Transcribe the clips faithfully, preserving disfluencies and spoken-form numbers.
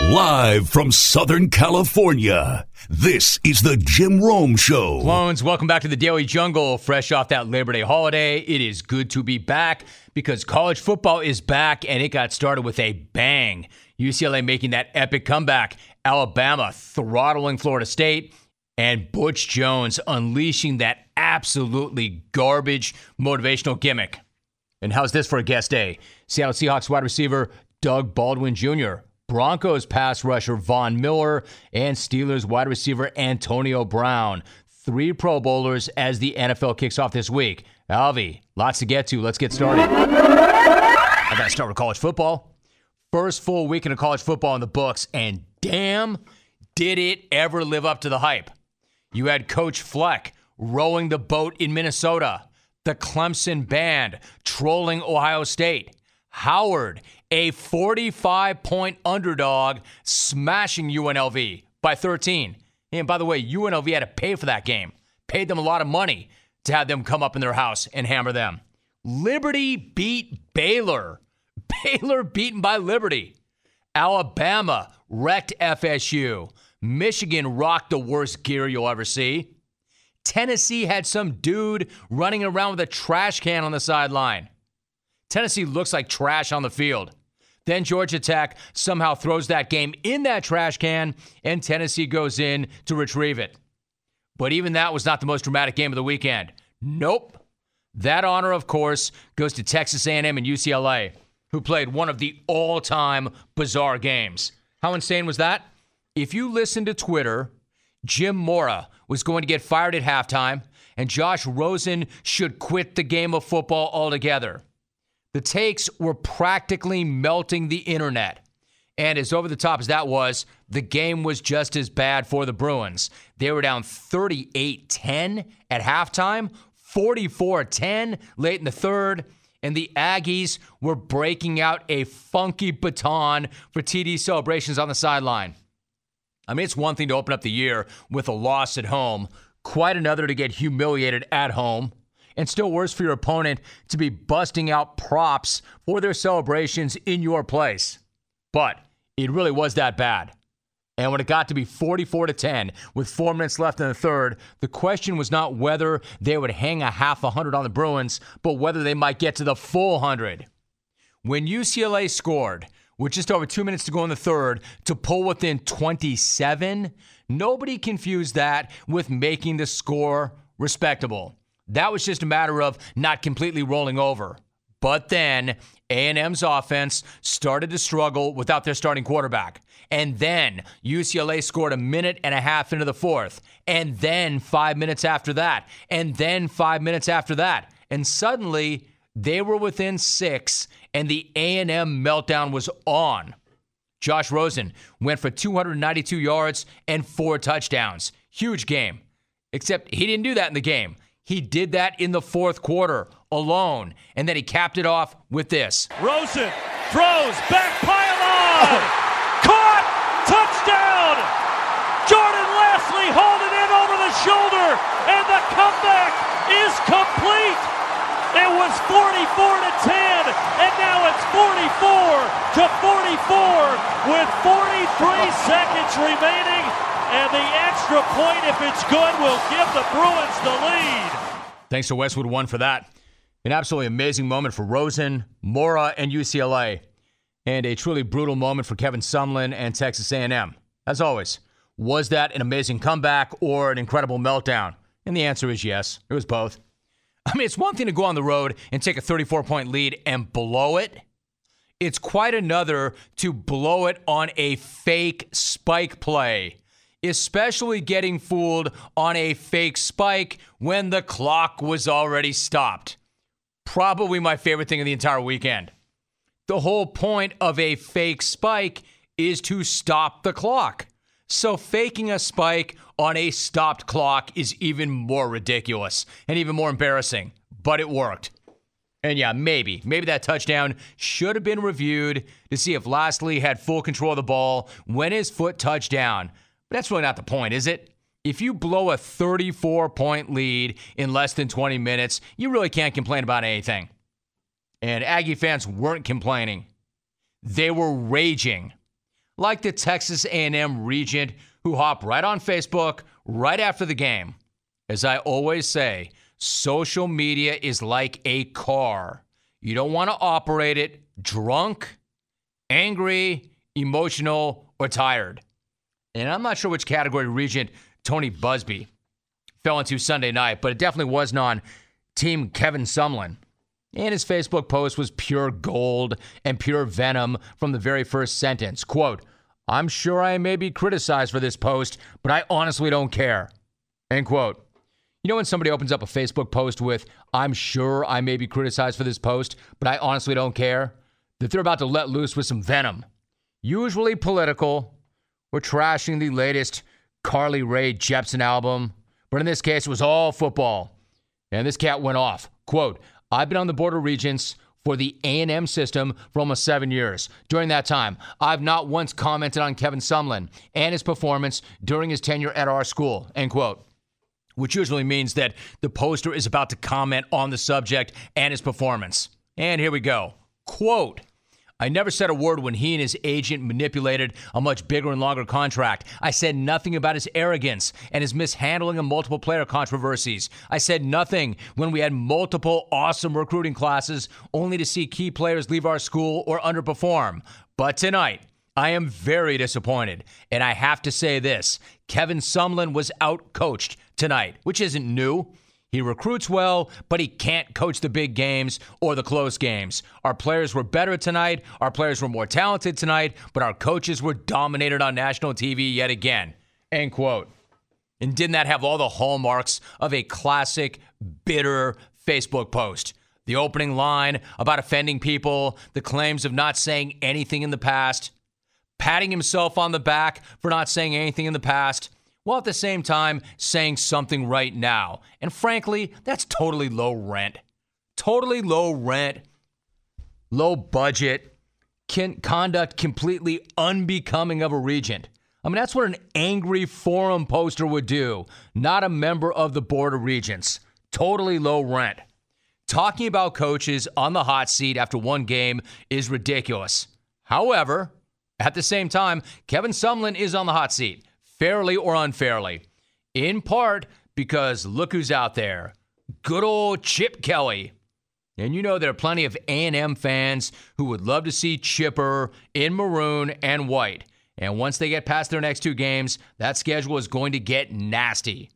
Live from Southern California, this is the Jim Rome Show. Clones, welcome back to the Daily Jungle. Fresh off that Labor Day holiday, it is good to be back because college football is back and it got started with a bang. U C L A making that epic comeback, Alabama throttling Florida State, and Butch Jones unleashing that absolutely garbage motivational gimmick. And how's this for a guest day? Seattle Seahawks wide receiver Doug Baldwin Junior, Broncos pass rusher Von Miller, and Steelers wide receiver Antonio Brown. Three Pro Bowlers as the N F L kicks off this week. Alvy, lots to get to. Let's get started. I got to start with college football. First full weekend of college football in the books, and damn, did it ever live up to the hype. You had Coach Fleck rowing the boat in Minnesota, the Clemson Band trolling Ohio State, Howard, a forty-five point underdog, smashing U N L V by thirteen. And by the way, U N L V had to pay for that game. Paid them a lot of money to have them come up in their house and hammer them. Liberty beat Baylor. Baylor beaten by Liberty. Alabama wrecked F S U. Michigan rocked the worst gear you'll ever see. Tennessee had some dude running around with a trash can on the sideline. Tennessee looks like trash on the field. Then Georgia Tech somehow throws that game in that trash can, and Tennessee goes in to retrieve it. But even that was not the most dramatic game of the weekend. Nope. That honor, of course, goes to Texas A and M and U C L A, who played one of the all-time bizarre games. How insane was that? If you listen to Twitter, Jim Mora was going to get fired at halftime, and Josh Rosen should quit the game of football altogether. The takes were practically melting the internet. And as over the top as that was, the game was just as bad for the Bruins. They were down thirty-eight ten at halftime, forty-four ten late in the third, and the Aggies were breaking out a funky baton for T D celebrations on the sideline. I mean, it's one thing to open up the year with a loss at home, quite another to get humiliated at home. And still worse for your opponent to be busting out props for their celebrations in your place. But it really was that bad. And when it got to be forty-four to ten with four minutes left in the third, the question was not whether they would hang a half a hundred on the Bruins, but whether they might get to the full hundred. When U C L A scored with just over two minutes to go in the third to pull within twenty-seven, nobody confused that with making the score respectable. That was just a matter of not completely rolling over. But then A and M's offense started to struggle without their starting quarterback. And then U C L A scored a minute and a half into the fourth. And then five minutes after that. And then five minutes after that. And suddenly they were within six and the A and M meltdown was on. Josh Rosen went for two hundred ninety-two yards and four touchdowns. Huge game. Except he didn't do that in the game. He did that in the fourth quarter alone, and then he capped it off with this. Rosen throws, back pylon! Oh. Caught! Touchdown! Jordan Leslie holding it over the shoulder, and the comeback is complete! It was forty-four to ten, and now it's forty-four to forty-four with forty-three seconds remaining. And the extra point, if it's good, will give the Bruins the lead. Thanks to Westwood One for that. An absolutely amazing moment for Rosen, Mora, and U C L A. And a truly brutal moment for Kevin Sumlin and Texas A and M. As always, was that an amazing comeback or an incredible meltdown? And the answer is yes. It was both. I mean, it's one thing to go on the road and take a thirty-four point lead and blow it. It's quite another to blow it on a fake spike play. Especially getting fooled on a fake spike when the clock was already stopped. Probably my favorite thing of the entire weekend. The whole point of a fake spike is to stop the clock. So faking a spike on a stopped clock is even more ridiculous and even more embarrassing. But it worked. And yeah, maybe. Maybe that touchdown should have been reviewed to see if Lastly had full control of the ball when his foot touched down. But that's really not the point, is it? If you blow a thirty-four point lead in less than twenty minutes, you really can't complain about anything. And Aggie fans weren't complaining. They were raging. like the Texas A and M regent who hop right on Facebook right after the game. As I always say, social media is like a car. You don't want to operate it drunk, angry, emotional, or tired. And I'm not sure which category regent Tony Busby fell into Sunday night, but it definitely wasn't on Team Kevin Sumlin. And his Facebook post was pure gold and pure venom from the very first sentence. Quote, "I'm sure I may be criticized for this post, but I honestly don't care." End quote. You know when somebody opens up a Facebook post with, "I'm sure I may be criticized for this post, but I honestly don't care," that they're about to let loose with some venom. Usually political. We're trashing the latest Carly Rae Jepsen album, but in this case, it was all football. And this cat went off. Quote, "I've been on the Board of Regents for the A and M system for almost seven years. During that time, I've not once commented on Kevin Sumlin and his performance during his tenure at our school," end quote. Which usually means that the poster is about to comment on the subject and his performance. And here we go. Quote, "I never said a word when he and his agent manipulated a much bigger and longer contract. I said nothing about his arrogance and his mishandling of multiple player controversies. I said nothing when we had multiple awesome recruiting classes only to see key players leave our school or underperform. But tonight, I am very disappointed. And I have to say this, Kevin Sumlin was out-coached tonight, which isn't new. He recruits well, but he can't coach the big games or the close games. Our players were better tonight. Our players were more talented tonight, but our coaches were dominated on national T V yet again." End quote. And didn't that have all the hallmarks of a classic, bitter Facebook post? The opening line about offending people, the claims of not saying anything in the past, patting himself on the back for not saying anything in the past, while at the same time saying something right now. And frankly, that's totally low rent. Totally low rent, low budget, can, conduct completely unbecoming of a regent. I mean, that's what an angry forum poster would do, not a member of the Board of Regents. Totally low rent. Talking about coaches on the hot seat after one game is ridiculous. However, at the same time, Kevin Sumlin is on the hot seat. Fairly or unfairly, in part because look who's out there. Good old Chip Kelly. And you know there are plenty of A and M fans who would love to see Chipper in maroon and white. And once they get past their next two games, that schedule is going to get nasty.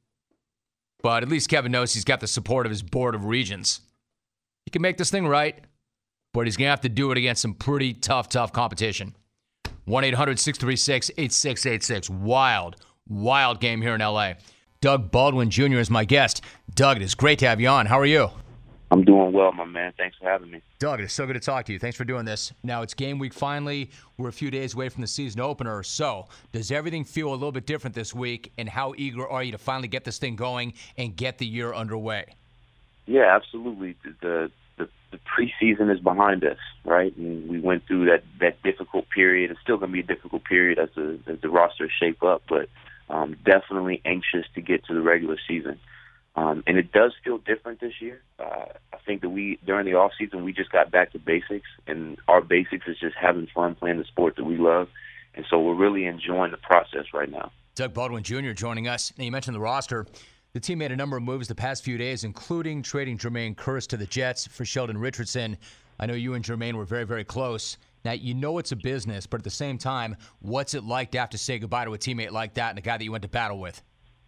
But at least Kevin knows he's got the support of his Board of Regents. He can make this thing right, but he's going to have to do it against some pretty tough, tough competition. one eight hundred six three six eight six eight six. Wild, wild game here in L A. Doug Baldwin Junior is my guest. Doug, it is great to have you on. How are you? I'm doing well, my man. Thanks for having me. Doug, it is so good to talk to you. Thanks for doing this. Now, it's game week finally. We're a few days away from the season opener. So, does everything feel a little bit different this week? And how eager are you to finally get this thing going and get the year underway? Yeah, absolutely. The the, the preseason is behind us, right? And we went through that, that difficult period. It's still going to be a difficult period as the, as the roster shape up, but um, definitely anxious to get to the regular season. Um, and it does feel different this year. Uh, I think that we, during the off season, we just got back to basics, and our basics is just having fun playing the sport that we love. And so we're really enjoying the process right now. Doug Baldwin Junior joining us. Now, you mentioned the roster. The team made a number of moves the past few days, including trading Jermaine Kearse to the Jets for Sheldon Richardson. I know you and Jermaine were very, very close. Now, you know it's a business, but at the same time, what's it like to have to say goodbye to a teammate like that and a guy that you went to battle with?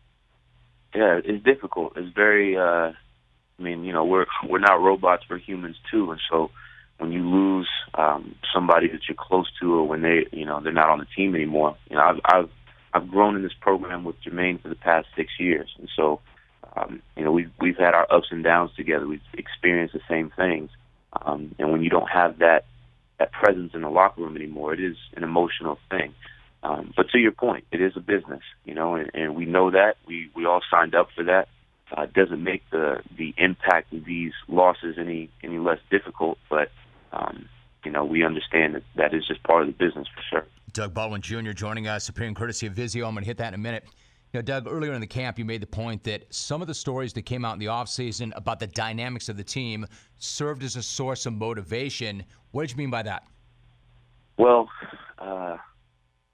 Yeah, it's difficult. It's very, uh, I mean, you know, we're we're not robots, we're humans too. And so when you lose um, somebody that you're close to, or when they, you know, they're not on the team anymore, you know, I've, I've I've grown in this program with Jermaine for the past six years, and so um, you know we've we've had our ups and downs together. We've experienced the same things, um, and when you don't have that that presence in the locker room anymore, it is an emotional thing. Um, but to your point, it is a business, you know, and, and we know that. We we all signed up for that. Uh, it doesn't make the the impact of these losses any any less difficult, but um, you know we understand that that is just part of the business for sure. Doug Baldwin Junior joining us, appearing courtesy of Vizio. I'm going to hit that in a minute. You know, Doug, earlier in the camp, you made the point that some of the stories that came out in the offseason about the dynamics of the team served as a source of motivation. What did you mean by that? Well, uh,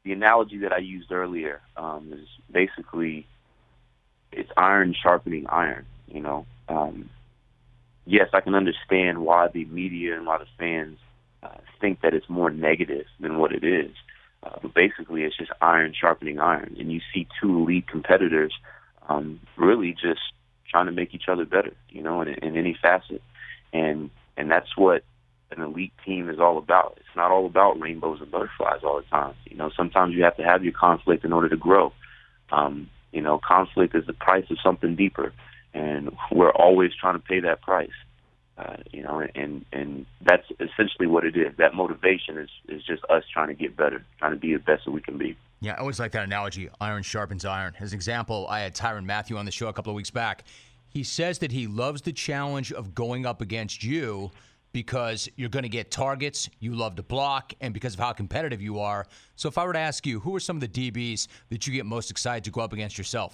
the analogy that I used earlier um, is basically it's iron sharpening iron. You know, um, yes, I can understand why the media and why the fans uh, think that it's more negative than what it is. Uh, but basically, it's just iron sharpening iron, and you see two elite competitors um, really just trying to make each other better, you know, in, in any facet, and and that's what an elite team is all about. It's not all about rainbows and butterflies all the time. You know, sometimes you have to have your conflict in order to grow. Um, you know, conflict is the price of something deeper, and we're always trying to pay that price. Uh, you know, and and that's essentially what it is. That motivation is, is just us trying to get better, trying to be the best that we can be. Yeah, I always like that analogy, iron sharpens iron. As an example, I had Tyrann Mathieu on the show a couple of weeks back. He says that he loves the challenge of going up against you because you're going to get targets, you love to block, and because of how competitive you are. So if I were to ask you, who are some of the D Bs that you get most excited to go up against yourself?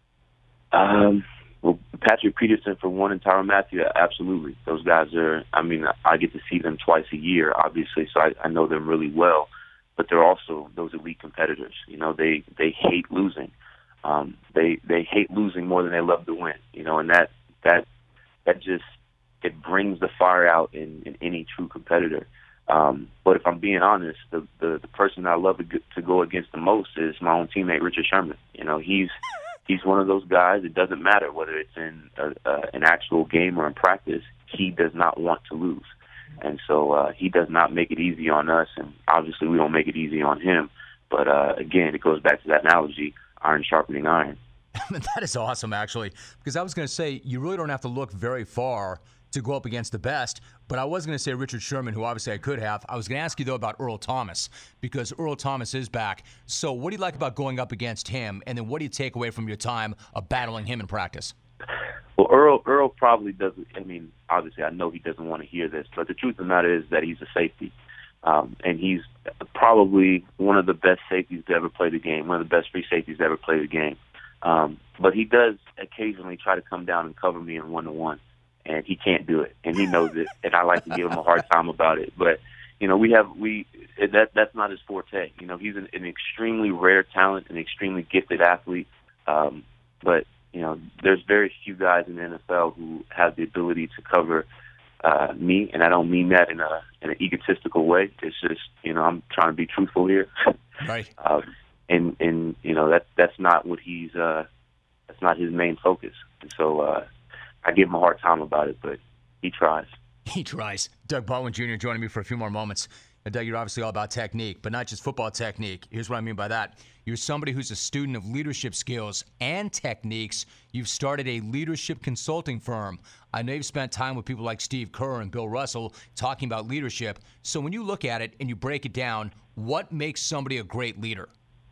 Um. Well, Patrick Peterson for one and Tyrann Mathieu, absolutely. Those guys are, I mean, I get to see them twice a year, obviously, so I, I know them really well. But they're also those elite competitors. You know, they, they hate losing. Um, they they hate losing more than they love to win. You know, and that that that just, it brings the fire out in, in any true competitor. Um, but if I'm being honest, the, the, the person I love to, to go against the most is my own teammate, Richard Sherman. You know, he's... He's one of those guys, it doesn't matter whether it's in a, uh, an actual game or in practice, he does not want to lose. And so uh, he does not make it easy on us, and obviously we don't make it easy on him. But, uh, again, it goes back to that analogy, iron sharpening iron. That is awesome, actually, because I was going to say you really don't have to look very far to go up against the best, but I was going to say Richard Sherman, who obviously I could have. I was going to ask you, though, about Earl Thomas, because Earl Thomas is back. So what do you like about going up against him, and then what do you take away from your time of battling him in practice? Well, Earl Earl probably doesn't, I mean, obviously I know he doesn't want to hear this, but the truth of the matter is that he's a safety, um, and he's probably one of the best safeties to ever play the game, one of the best free safeties to ever play the game. Um, but he does occasionally try to come down and cover me in one-to-one. And he can't do it, and he knows it, and I like to give him a hard time about it. But, you know, we have we that that's not his forte. You know, he's an, an extremely rare talent, an extremely gifted athlete. Um, but, you know, there's very few guys in the N F L who have the ability to cover uh, me, and I don't mean that in a in an egotistical way. It's just, you know, I'm trying to be truthful here. Right. um, and and you know that that's not what he's uh, that's not his main focus. And so. Uh, I give him a hard time about it, but he tries. He tries. Doug Baldwin Junior joining me for a few more moments. Now, Doug, you're obviously all about technique, but not just football technique. Here's what I mean by that. You're somebody who's a student of leadership skills and techniques. You've started a leadership consulting firm. I know you've spent time with people like Steve Kerr and Bill Russell talking about leadership. So when you look at it and you break it down, what makes somebody a great leader?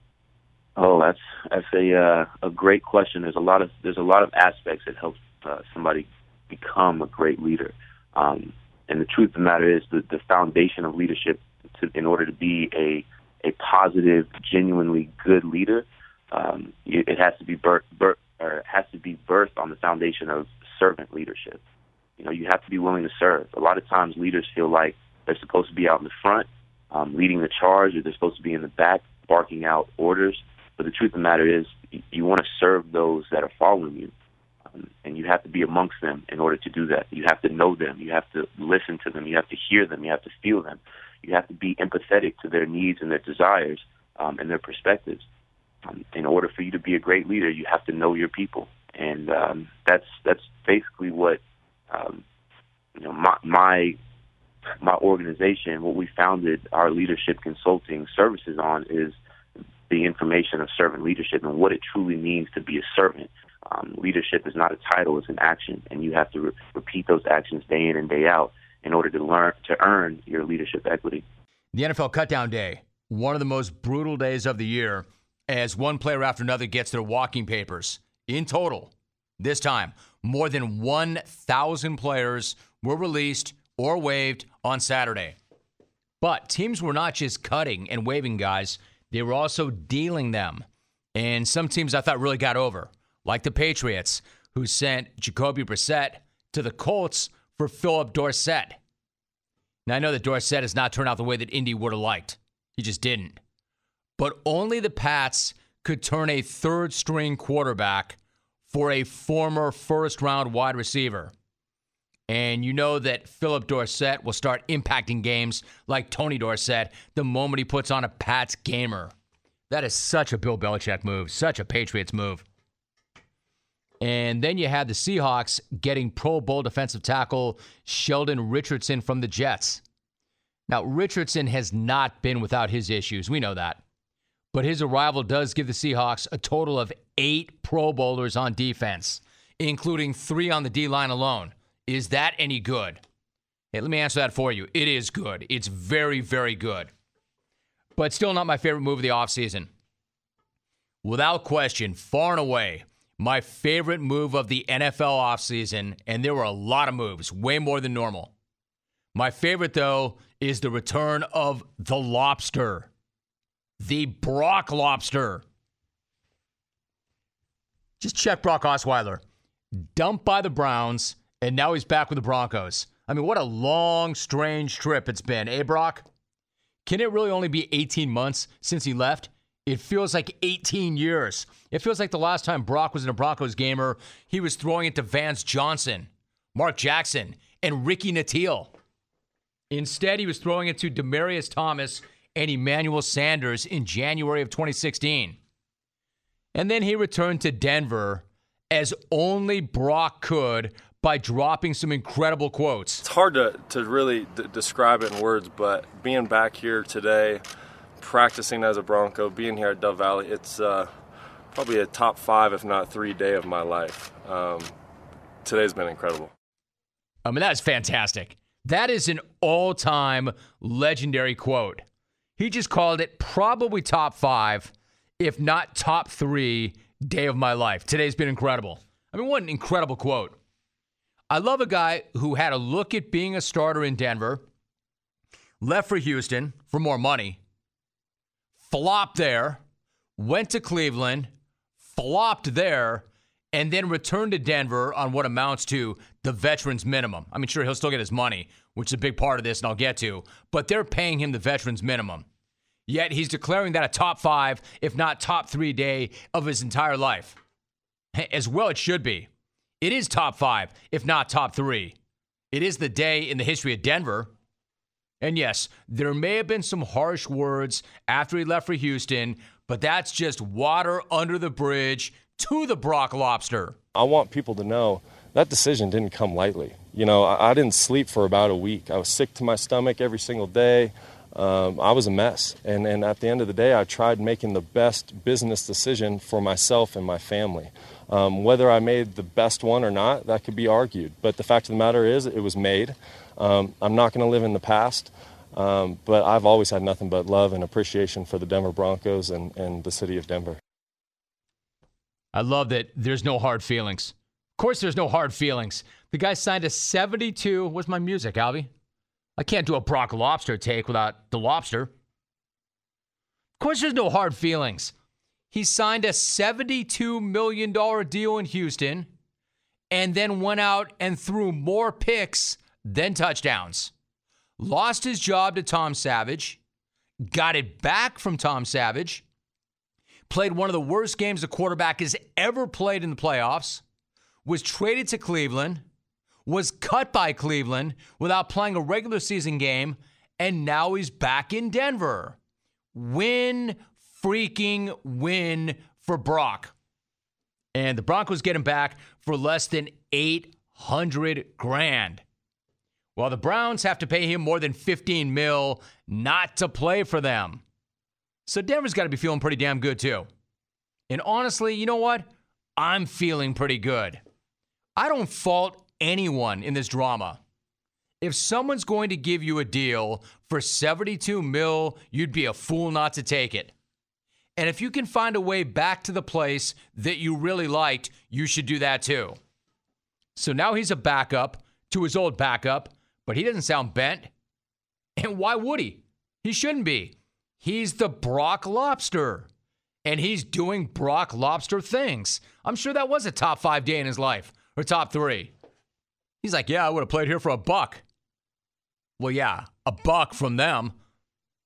Oh, that's that's a uh, a great question. There's a lot of there's a lot of aspects that help Uh, somebody become a great leader. Um, and the truth of the matter is that the foundation of leadership to, in order to be a a positive, genuinely good leader, um, it, it has to be birth, birth, or it has to be birthed on the foundation of servant leadership. You know, you have to be willing to serve. A lot of times leaders feel like they're supposed to be out in the front, um, leading the charge, or they're supposed to be in the back, barking out orders. But the truth of the matter is you want to serve those that are following you. And you have to be amongst them in order to do that. You have to know them. You have to listen to them. You have to hear them. You have to feel them. You have to be empathetic to their needs and their desires um, and their perspectives. Um, in order for you to be a great leader, you have to know your people. And um, that's that's basically what um, you know. My, my my organization, what we founded our leadership consulting services on, is the information of servant leadership and what it truly means to be a servant. Um, leadership is not a title; it's an action, and you have to re- repeat those actions day in and day out in order to learn to earn your leadership equity. The N F L Cutdown Day, one of the most brutal days of the year, as one player after another gets their walking papers. In total, this time, more than one thousand players were released or waived on Saturday. But teams were not just cutting and waiving guys; they were also dealing them, and some teams I thought really got over. Like the Patriots, who sent Jacoby Brissett to the Colts for Philip Dorsett. Now, I know that Dorsett has not turned out the way that Indy would have liked. He just didn't. but only the Pats could turn a third-string quarterback for a former first-round wide receiver. And you know that Philip Dorsett will start impacting games like Tony Dorsett the moment he puts on a Pats gamer. That is such a Bill Belichick move, such a Patriots move. And then you had the Seahawks getting Pro Bowl defensive tackle Sheldon Richardson from the Jets. Now, Richardson has not been without his issues. We know that. But his arrival does give the Seahawks a total of eight Pro Bowlers on defense, including three on the D-line alone. Is that any good? Hey, let me answer that for you. It is good. It's very, very good. But still not my favorite move of the offseason. Without question, far and away, my favorite move of the N F L offseason, and there were a lot of moves, way more than normal. My favorite, though, is the return of the Lobster. The Brock Lobster. Just check Brock Osweiler. Dumped by the Browns, and now he's back with the Broncos. I mean, what a long, strange trip it's been, eh, Brock? Can it really only be eighteen months since he left? It feels like eighteen years. It feels like the last time Brock was in a Broncos gamer, he was throwing it to Vance Johnson, Mark Jackson, and Ricky Nattiel. Instead, he was throwing it to Demaryius Thomas and Emmanuel Sanders in January of twenty sixteen. And then he returned to Denver as only Brock could by dropping some incredible quotes. It's hard to, to really d- describe it in words, but being back here today, practicing as a Bronco, being here at Dove Valley, it's uh, probably a top five, if not three, day of my life. Um, today's been incredible. I mean, that is fantastic. That is an all-time legendary quote. He just called it probably top five, if not top three, day of my life. Today's been incredible. I mean, what an incredible quote. I love a guy who had a look at being a starter in Denver, left for Houston for more money, flopped there, went to Cleveland, flopped there, and then returned to Denver on what amounts to the veterans minimum. I mean, sure, he'll still get his money, which is a big part of this, and I'll get to, but they're paying him the veterans minimum. Yet he's declaring that a top five, if not top three day of his entire life. As well it should be. It is top five, if not top three. It is the day in the history of Denver. And yes, there may have been some harsh words after he left for Houston, but that's just water under the bridge to the Brock Lobster. I want people to know that decision didn't come lightly. You know, I, I didn't sleep for about a week. I was sick to my stomach every single day. Um, I was a mess. And, and at the end of the day, I tried making the best business decision for myself and my family. Um, whether I made the best one or not, that could be argued. But the fact of the matter is, it was made. Um, I'm not going to live in the past, um, but I've always had nothing but love and appreciation for the Denver Broncos and, and the city of Denver. I love that there's no hard feelings. Of course there's no hard feelings. The guy signed a seventy-two. Where's my music, Albie? I can't do a Brock Lobster take without the lobster. Of course there's no hard feelings. He signed a seventy-two million dollars deal in Houston and then went out and threw more picks than touchdowns. Lost his job to Tom Savage, got it back from Tom Savage, played one of the worst games a quarterback has ever played in the playoffs, was traded to Cleveland, was cut by Cleveland without playing a regular season game, and now he's back in Denver. Win, freaking win for Brock. And the Broncos get him back for less than eight hundred grand. While the Browns have to pay him more than fifteen mil not to play for them. So Denver's got to be feeling pretty damn good too. And honestly, you know what? I'm feeling pretty good. I don't fault anyone in this drama. If someone's going to give you a deal for seventy-two mil, you'd be a fool not to take it. And if you can find a way back to the place that you really liked, you should do that too. So now he's a backup to his old backup, but he doesn't sound bent. And why would he? He shouldn't be. He's the Brock Lobster. And he's doing Brock Lobster things. I'm sure that was a top five day in his life, or top three. He's like, yeah, I would have played here for a buck. Well, yeah, a buck from them.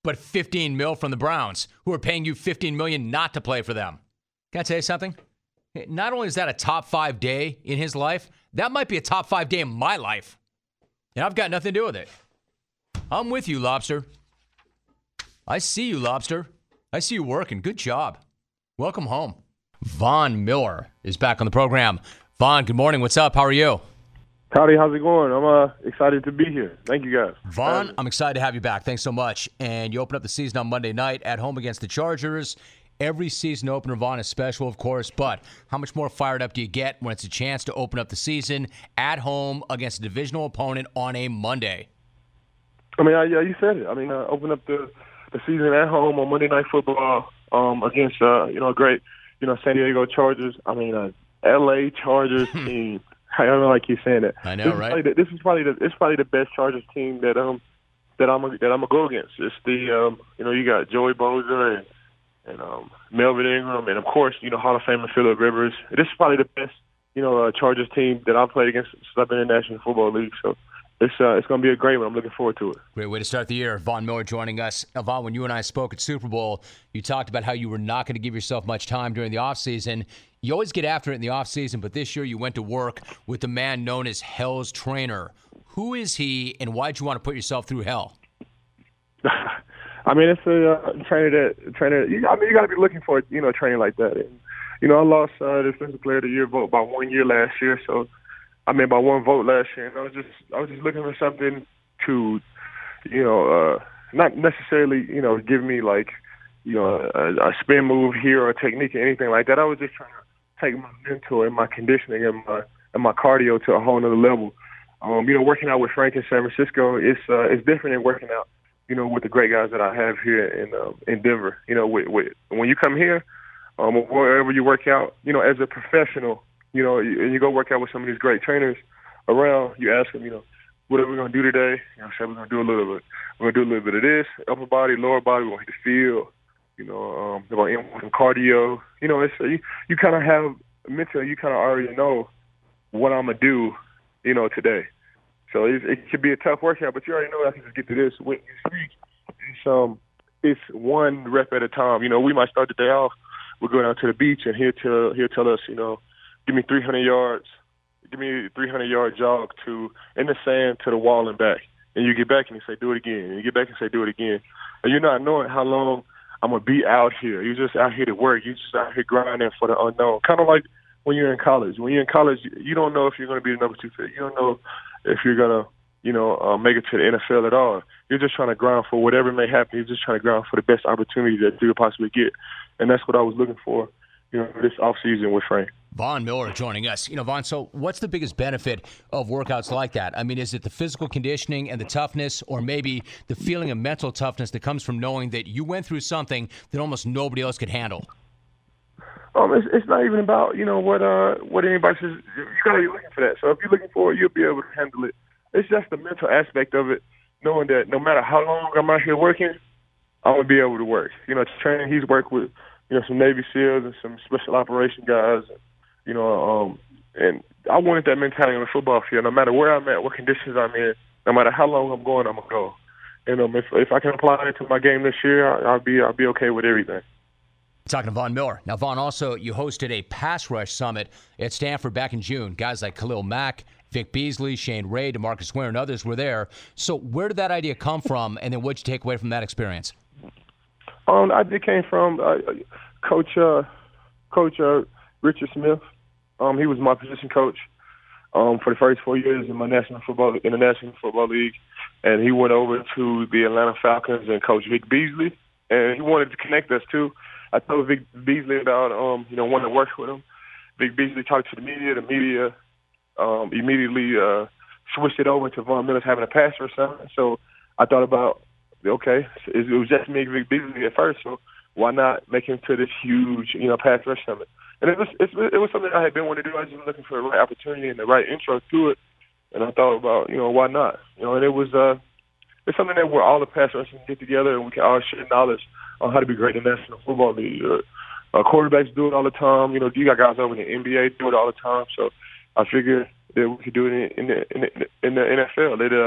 but fifteen mil from the Browns, who are paying you fifteen million not to play for them. Can I tell you something? Not only is that a top five day in his life, that might be a top five day in my life. And I've got nothing to do with it. I'm with you, Lobster. I see you, Lobster. I see you working. Good job. Welcome home. Von Miller is back on the program. Von, good morning. What's up? How are you? Howdy, how's it going? I'm uh, excited to be here. Thank you, guys. Von, um, I'm excited to have you back. Thanks so much. And you open up the season on Monday night at home against the Chargers. Every season opener, Von, is special, of course, but how much more fired up do you get when it's a chance to open up the season at home against a divisional opponent on a Monday? I mean, uh, yeah, you said it. I mean, uh, open up the, the season at home on Monday Night Football um, against, uh, you know, a great, you know, San Diego Chargers. I mean, uh, L A Chargers team. I don't know, like you're saying it. I know, this right? Is the, this is probably the it's probably the best Chargers team that um that I'm that I'm gonna go against. It's the um you know you got Joey Bosa and and um Melvin Ingram and of course you know Hall of Famer Phillip Rivers. This is probably the best you know uh, Chargers team that I've played against since I've been in the National Football League. So it's uh, it's gonna be a great one. I'm looking forward to it. Great way to start the year. Von Miller joining us. Now, Von, when you and I spoke at Super Bowl, you talked about how you were not going to give yourself much time during the offseason. You always get after it in the offseason, but this year you went to work with the man known as Hell's Trainer. Who is he, and why did you want to put yourself through hell? I mean, it's a uh, trainer that trainer. You, I mean, you got to be looking for you know a trainer like that. And you know, I lost uh, Defensive Player of the Year vote by one year last year, so I mean by one vote last year. And I was just I was just looking for something to, you know, uh, not necessarily you know give me like you know a, a spin move here or a technique or anything like that. I was just trying to take my mental and my conditioning and my and my cardio to a whole nother level. Um, you know, working out with Frank in San Francisco is uh, it's different than working out, you know, with the great guys that I have here in um, in Denver. You know, with, with when you come here, um, wherever you work out, you know, as a professional, you know, you, and you go work out with some of these great trainers around. You ask them, you know, what are we gonna do today? You know, say we're gonna do a little bit. We're gonna do a little bit of this, upper body, lower body. We're gonna hit the field. You know, um, they're gonna end with some cardio. You know, it's you, you kind of have mentally, you kind of already know what I'm gonna do, you know, today. So it, it could be a tough workout, but you already know I can just get to this. When you speak, it's um, it's one rep at a time. You know, we might start the day off. We'll go down to the beach, and he'll tell he'll tell us, you know, give me three hundred yards, give me a three hundred yard jog to in the sand to the wall and back. And you get back and you say, do it again. And you get back and say, do it again. And you're not knowing how long I'm gonna be out here. You're just out here to work. You're just out here grinding for the unknown. Kind of like when you're in college. When you're in college, you don't know if you're gonna be the number two pick. You don't know if you're gonna, you know, uh, make it to the N F L at all. You're just trying to grind for whatever may happen. You're just trying to grind for the best opportunity that you could possibly get, and that's what I was looking for, you know, this offseason with Frank. Von Miller joining us. You know, Von, so what's the biggest benefit of workouts like that? I mean, is it the physical conditioning and the toughness, or maybe the feeling of mental toughness that comes from knowing that you went through something that almost nobody else could handle? Um, it's, it's not even about, you know, what uh what anybody says. You got to be looking for that. So if you're looking for it, you'll be able to handle it. It's just the mental aspect of it, knowing that no matter how long I'm out here working, I'm going to be able to work. You know, training, he's worked with, you know, some Navy SEALs and some special operation guys, and, you know, um, and I wanted that mentality on the football field. No matter where I'm at, what conditions I'm in, no matter how long I'm going, I'm gonna go. And um, if if I can apply it to my game this year, I'll be I'll be okay with everything. Talking to Von Miller. Now, Von, also, you hosted a pass rush summit at Stanford back in June. Guys like Khalil Mack, Vic Beasley, Shane Ray, DeMarcus Ware, and others were there. So where did that idea come from, and then what did you take away from that experience? Um, the idea came from uh, Coach uh, Coach uh, Richard Smith. Um, he was my position coach um, for the first four years in my national football in the National Football League, and he went over to the Atlanta Falcons and Coach Vic Beasley, and he wanted to connect us too. I told Vic Beasley about, um, you know, wanting to work with him. Vic Beasley talked to the media. The media um, immediately uh, switched it over to Von Miller having a pass or something. So I thought about, okay, it was just me and Vic Beasley at first, so why not make him to this huge, you know, pass rush summit? And it was it's, it was something I had been wanting to do. I was just looking for the right opportunity and the right intro to it. And I thought about, you know, why not? You know, and it was uh, it's something that where all the pass rushers can get together and we can all share knowledge on how to be great in the National Football League. Uh, uh, quarterbacks do it all the time. You know, you got guys over in the N B A do it all the time. So I figured that we could do it in, in, the, in, the, in the N F L. It uh,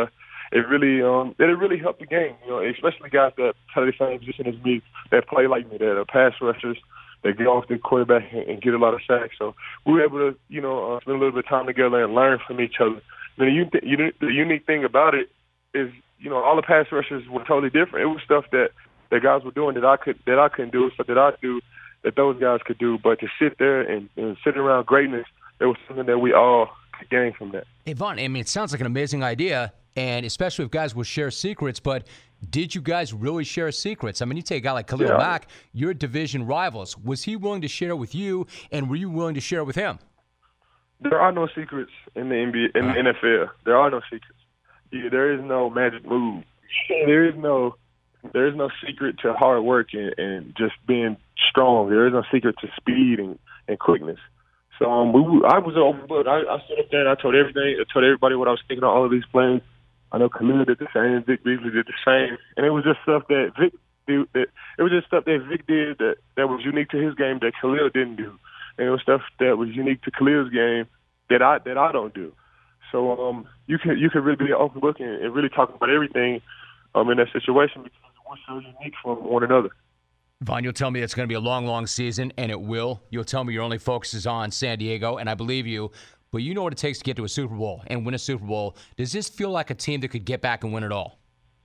it really um, it really helped the game. You know, especially guys that play the same position as me, that play like me, that are pass rushers, that get off the quarterback and, and get a lot of sacks. So we were able to, you know, uh, spend a little bit of time together and learn from each other. The, un- the unique thing about it is, you know, all the pass rushers were totally different. It was stuff that that guys were doing that I could that I couldn't do, stuff that I do that those guys could do. But to sit there and, and sit around greatness, it was something that we all could gain from that. Hey, Von, I mean, it sounds like an amazing idea, and especially if guys will share secrets, but did you guys really share secrets? I mean, you take a guy like Khalil Yeah. Mack, you're division rivals. Was he willing to share with you, and were you willing to share with him? There are no secrets in the N B A, in the N F L. There are no secrets. Yeah, there is no magic move. There is no there is no secret to hard work and, and just being strong. There is no secret to speed and, and quickness. So um, we, I was overbooked. I, I stood up there and I told everything. I told everybody what I was thinking on all of these plays. I know Khalil did the same. Vic Beasley did the same, and it was just stuff that Vic did. That, it was just stuff that Vic did that, that was unique to his game that Khalil didn't do, and it was stuff that was unique to Khalil's game that I that I don't do. So um, you can you can really be an open book and, and really talk about everything um in that situation because we're so unique from one another. Von, you'll tell me it's going to be a long, long season, and it will. You'll tell me your only focus is on San Diego, and I believe you. But you know what it takes to get to a Super Bowl and win a Super Bowl. Does this feel like a team that could get back and win it all?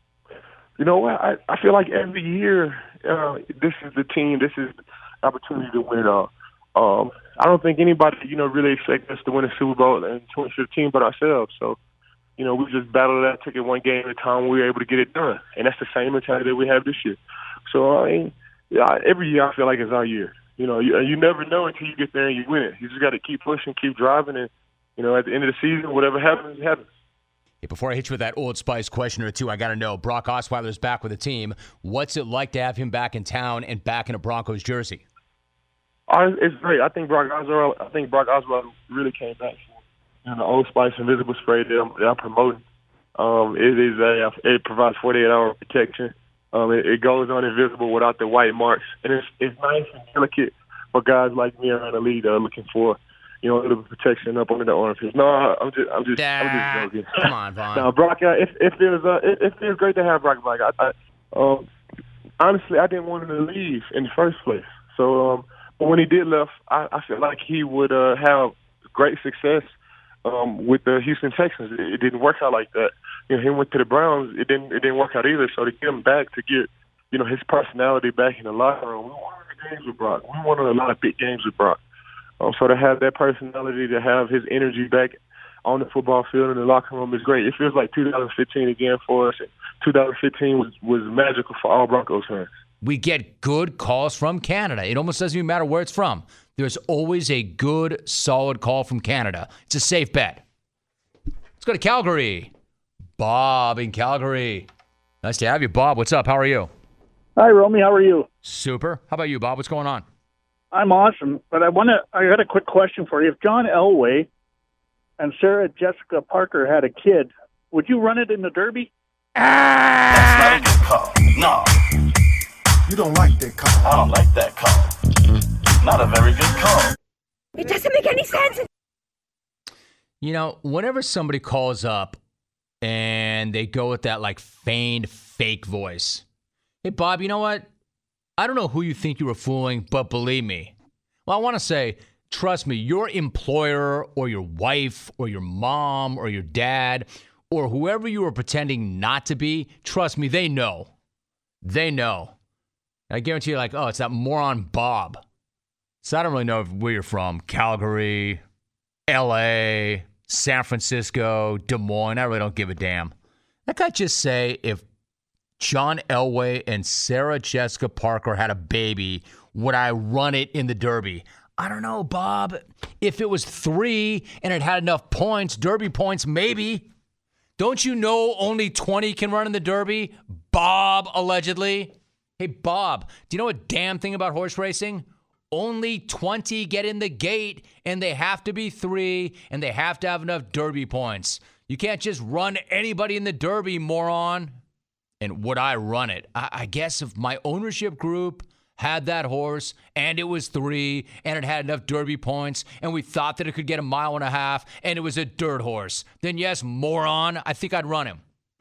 You know what? I, I feel like every year uh, this is the team, this is the opportunity to win it all. Um, I don't think anybody, you know, really expect us to win a Super Bowl in twenty fifteen but ourselves. So, you know, we just battled that, took it one game at a time. We were able to get it done. And that's the same mentality that we have this year. So, I mean, yeah, every year I feel like it's our year. You know, you, you never know until you get there and you win it. You just got to keep pushing, keep driving, and, you know, at the end of the season, whatever happens, happens. Hey, before I hit you with that Old Spice question or two, I got to know, Brock Osweiler's back with the team. What's it like to have him back in town and back in a Broncos jersey? Uh, it's great. I think Brock Osweiler, I think Brock Osweiler really came back for you know, the Old Spice Invisible Spray that I'm, that I'm promoting. Um, it is a, it provides forty-eight hour protection. Um, it, it goes on invisible without the white marks, and it's it's nice and delicate for guys like me around the league that are looking for, you know, a little protection up under the armpits. No, I'm just, I'm just, I'm just joking. Come on, Von. No, Brock, uh, it, it feels, uh, it, it feels great to have Brock back. I, I, um, honestly, I didn't want him to leave in the first place. So, um, but when he did left, I, I felt like he would uh, have great success um, with the Houston Texans. It, it didn't work out like that. You know, he went to the Browns. It didn't, it didn't work out either. So to get him back, to get, you know, his personality back in the locker room, we won the games with Brock. We won a lot of big games with Brock. Um, so to have that personality, to have his energy back on the football field in the locker room is great. It feels like two thousand fifteen again for us. two thousand fifteen was, was magical for all Broncos fans. We get good calls from Canada. It almost doesn't even matter where it's from. There's always a good, solid call from Canada. It's a safe bet. Let's go to Calgary. Bob in Calgary. Nice to have you, Bob. What's up? How are you? Hi, Romy. How are you? Super. How about you, Bob? What's going on? I'm awesome, but I want to. I got a quick question for you. If John Elway and Sarah Jessica Parker had a kid, would you run it in the Derby? That's not a good call. No. You don't like that call. I don't like that call. Not a very good call. It doesn't make any sense. You know, whenever somebody calls up and they go with that like feigned fake voice. Hey, Bob, you know what? I don't know who you think you were fooling, but believe me. Well, I want to say, trust me, your employer or your wife or your mom or your dad or whoever you were pretending not to be, trust me, they know. They know. I guarantee you, like, oh, it's that moron Bob. So I don't really know where you're from. Calgary, L A, San Francisco, Des Moines. I really don't give a damn. That guy just say if John Elway and Sarah Jessica Parker had a baby, would I run it in the Derby? I don't know, Bob. If it was three and it had enough points, Derby points, maybe. Don't you know only twenty can run in the Derby? Bob, allegedly. Hey, Bob, do you know a damn thing about horse racing? Only twenty get in the gate, and they have to be three, and they have to have enough Derby points. You can't just run anybody in the Derby, moron. And would I run it? I, I guess if my ownership group had that horse, and it was three, and it had enough Derby points, and we thought that it could get a mile and a half, and it was a dirt horse, then yes, moron, I think I'd run him.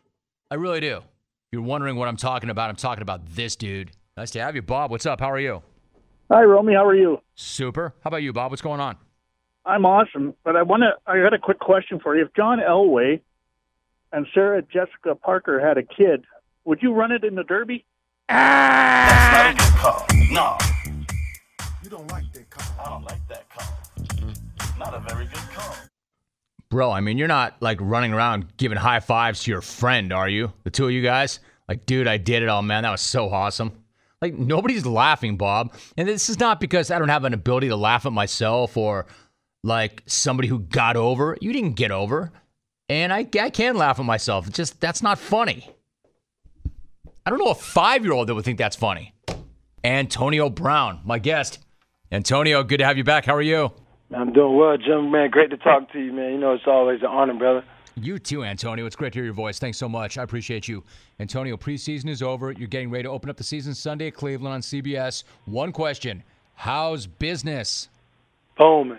I really do. If you're wondering what I'm talking about, I'm talking about this dude. Nice to have you, Bob. What's up? How are you? Hi, Romy. How are you? Super. How about you, Bob? What's going on? I'm awesome, but I want to. I got a quick question for you. If John Elway and Sarah Jessica Parker had a kid, would you run it in the Derby? That's not a good call. No. You don't like that call. I don't like that call. Not a very good call. Bro, I mean, you're not, like, running around giving high fives to your friend, are you? The two of you guys? Like, dude, I did it all, man. That was so awesome. Like, nobody's laughing, Bob. And this is not because I don't have an ability to laugh at myself or, like, somebody who got over. You didn't get over. And I, I can laugh at myself. It's just, that's not funny. I don't know a five-year-old that would think that's funny. Antonio Brown, my guest. Antonio, good to have you back. How are you? I'm doing well, Jim. Man, great to talk to you, man. You know, it's always an honor, brother. You too, Antonio. It's great to hear your voice. Thanks so much. I appreciate you. Antonio, preseason is over. You're getting ready to open up the season Sunday at Cleveland on C B S. One question. How's business? Booming.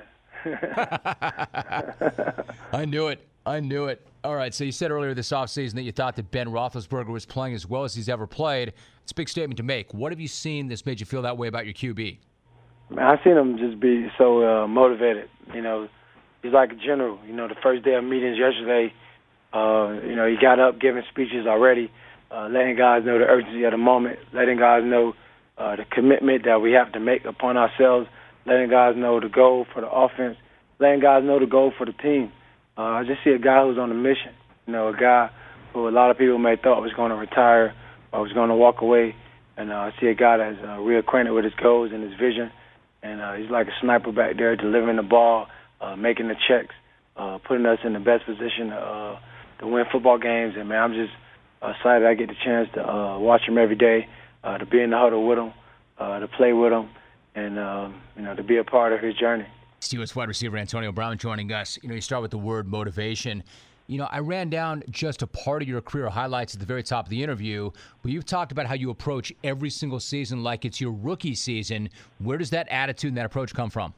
I knew it. I knew it. All right, so you said earlier this offseason that you thought that Ben Roethlisberger was playing as well as he's ever played. It's a big statement to make. What have you seen that's made you feel that way about your Q B? Man, I've seen him just be so uh, motivated. You know, he's like a general. You know, the first day of meetings yesterday, uh, you know, he got up giving speeches already, uh, letting guys know the urgency of the moment, letting guys know uh, the commitment that we have to make upon ourselves, letting guys know the goal for the offense, letting guys know the goal for the team. Uh, I just see a guy who's on a mission. You know, a guy who a lot of people may thought was going to retire or was going to walk away. And uh, I see a guy that's uh, reacquainted with his goals and his vision. And uh, he's like a sniper back there, delivering the ball, uh, making the checks, uh, putting us in the best position uh, to win football games. And, man, I'm just excited I get the chance to uh, watch him every day, uh, to be in the huddle with him, uh, to play with him, and, uh, you know, to be a part of his journey. Steelers wide receiver Antonio Brown joining us. You know, you start with the word motivation. You know, I ran down just a part of your career highlights at the very top of the interview, but you've talked about how you approach every single season like it's your rookie season. Where does that attitude and that approach come from?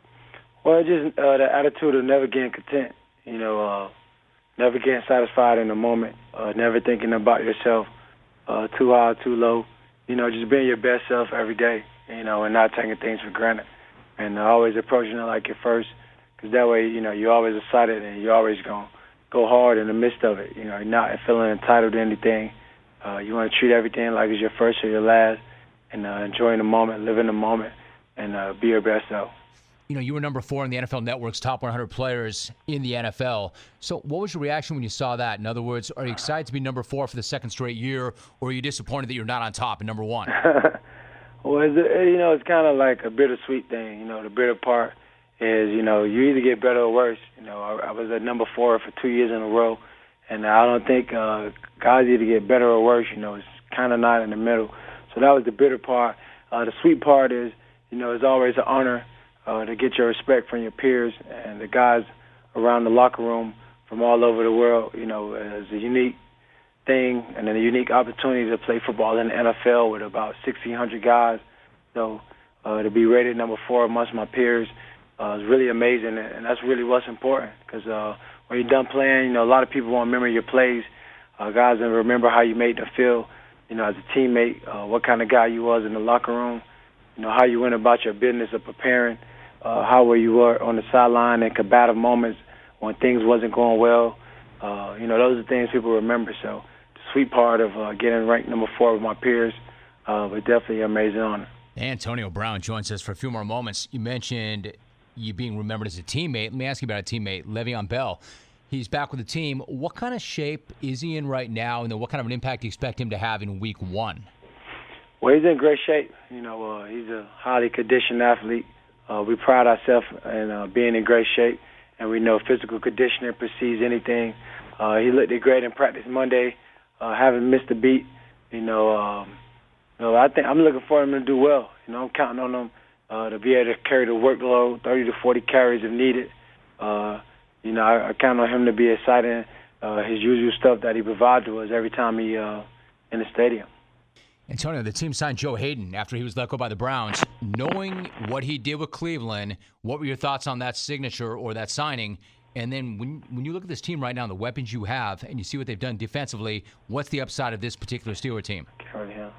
Well, it's just uh, the attitude of never getting content, you know, uh, never getting satisfied in the moment, uh, never thinking about yourself uh, too high, too low, you know, just being your best self every day, you know, and not taking things for granted. And uh, always approaching it like you're first, because that way, you know, you're always excited and you're always going to go hard in the midst of it. You know, not feeling entitled to anything. Uh, you want to treat everything like it's your first or your last, and uh, enjoying the moment, live in the moment, and uh, be your best self. You know, you were number four in the N F L Network's top one hundred players in the N F L. So what was your reaction when you saw that? In other words, are you excited to be number four for the second straight year, or are you disappointed that you're not on top and number one? Well, it's, you know, it's kind of like a bittersweet thing. You know, the bitter part is, you know, you either get better or worse. You know, I, I was at number four for two years in a row, and I don't think uh, guys either get better or worse. You know, it's kind of not in the middle. So that was the bitter part. Uh, the sweet part is, you know, it's always an honor uh, to get your respect from your peers and the guys around the locker room from all over the world. You know, it's a unique thing and a unique opportunity to play football in the N F L with about sixteen hundred guys. So uh, to be rated number four amongst my peers, Uh, it's really amazing, and that's really what's important, because uh, when you're done playing, you know, a lot of people won't remember your plays. Uh, guys don't remember how you made them feel, you know, as a teammate, uh, what kind of guy you was in the locker room, you know, how you went about your business of preparing, uh, how were you were on the sideline in combative moments when things wasn't going well. Uh, you know, those are things people remember. So the sweet part of uh, getting ranked number four with my peers uh, was definitely an amazing honor. Antonio Brown joins us for a few more moments. You mentioned you being remembered as a teammate. Let me ask you about a teammate, Le'Veon Bell. He's back with the team. What kind of shape is he in right now, and then what kind of an impact do you expect him to have in week one? Well, he's in great shape. You know, uh, he's a highly conditioned athlete. Uh, we pride ourselves in uh, being in great shape, and we know physical conditioning precedes anything. Uh, he looked great in practice Monday, uh, haven't missed a beat. You know, um, you know, I think I'm looking for him to do well. You know, I'm counting on him Uh, to be able to carry the workload, thirty to forty carries if needed. Uh, you know, I, I count on him to be exciting, uh, his usual stuff that he provides to us every time he uh, in the stadium. Antonio, the team signed Joe Hayden after he was let go by the Browns. Knowing what he did with Cleveland, what were your thoughts on that signature or that signing? And then when when you look at this team right now, the weapons you have, and you see what they've done defensively, what's the upside of this particular Steeler team? Yeah.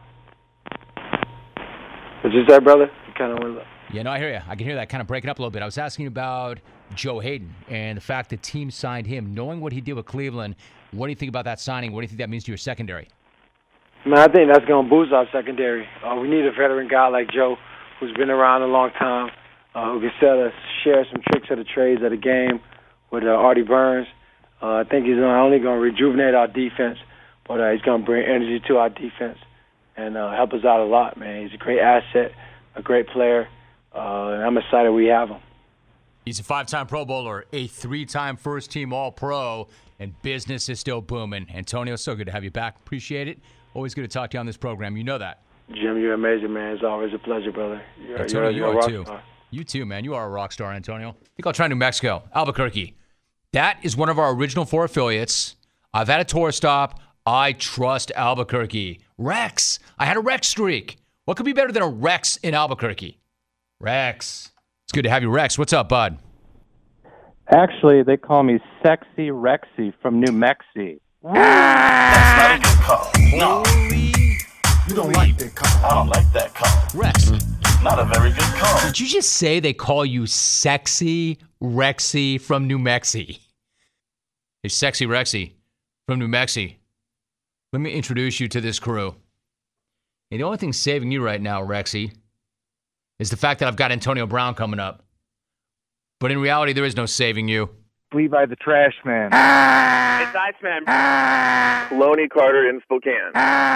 What'd you say, brother? You kind of went. Yeah, no, I hear you. I can hear that kind of breaking up a little bit. I was asking about Joe Hayden and the fact the team signed him, knowing what he did with Cleveland. What do you think about that signing? What do you think that means to your secondary? Man, I think that's going to boost our secondary. Uh, we need a veteran guy like Joe, who's been around a long time, uh, who can sell us, share some tricks of the trades of the game with uh, Artie Burns. Uh, I think he's not only going to rejuvenate our defense, but uh, he's going to bring energy to our defense and uh, help us out a lot, man. He's a great asset, a great player, uh, and I'm excited we have him. He's a five-time Pro Bowler, a three-time first-team All-Pro, and business is still booming. Antonio, so good to have you back. Appreciate it. Always good to talk to you on this program. You know that. Jim, you're amazing, man. It's always a pleasure, brother. You're, Antonio, you're, you you're are a rock too. star. You too, man. You are a rock star, Antonio. I think I'll try New Mexico, Albuquerque. That is one of our original four affiliates. I've had a tour stop. I trust Albuquerque. Rex. I had a Rex streak. What could be better than a Rex in Albuquerque? Rex. It's good to have you, Rex. What's up, bud? Actually, they call me Sexy Rexy from New Mexico. That's not a good call. No. You don't like that call. I don't like that call. Rex. Not a very good call. Did you just say they call you Sexy Rexy from New Mexico? Hey, Sexy Rexy from New Mexico. Let me introduce you to this crew. And the only thing saving you right now, Rexy, is the fact that I've got Antonio Brown coming up. But in reality, there is no saving you. Levi the Trash Man. It's Iceman. Lonnie Carter in Spokane.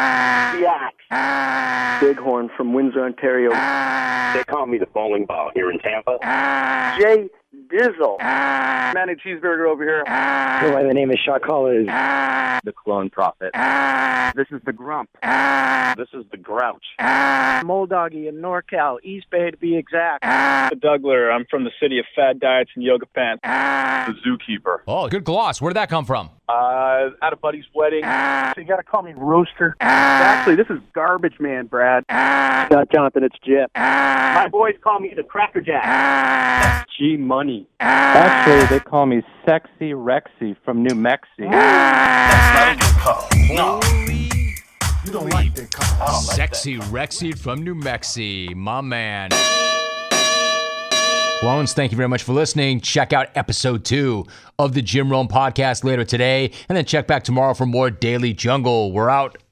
Yax. Bighorn from Windsor, Ontario. They call me the bowling ball here in Tampa. Jay Dizzle. Manny Cheeseburger over here. Hi, my name is Shot Collins. The Clone Prophet. This is the Grump. This is the Grouch. Moldoggy in NorCal, East Bay to be exact. The Dougler. I'm from the city of fad diets and yoga pants. The Zookeeper. Oh, good gloss. Where did that come from? Uh, at a buddy's wedding. So you got to call me Roaster. Actually, this is Garbage Man, Brad. Not Jonathan, it's Jeff. My boys call me the Cracker Jack. G Money. Actually, they call me Sexy Rexy from New Mexico. That's not a good call. No. You don't like that call. I don't like Sexy that. Rexy from New Mexico. My man. Clones, thank you very much for listening. Check out episode two of the Jim Rome podcast later today, and then check back tomorrow for more Daily Jungle. We're out.